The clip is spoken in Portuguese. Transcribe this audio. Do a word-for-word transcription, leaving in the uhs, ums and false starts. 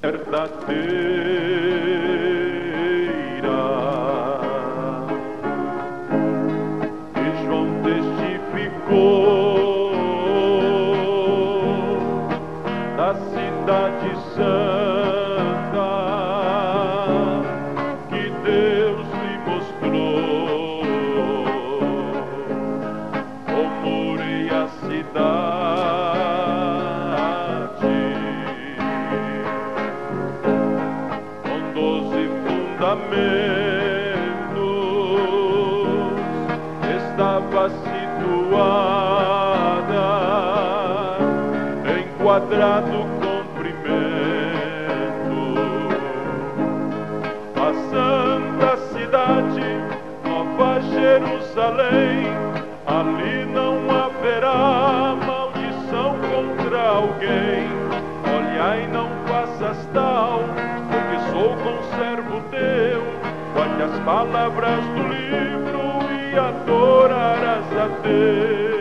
verdadeira. E João testificou da cidade santa que Deus lhe mostrou, o muro e a cidade, com doze fundamentos estava situada em quadrado comprimento. A santa cidade, Nova Jerusalém, ali não haverá maldição contra alguém. Olhai, não faças tal, porque sou conservo teu. Guarde as palavras do livro e adorarás a Deus.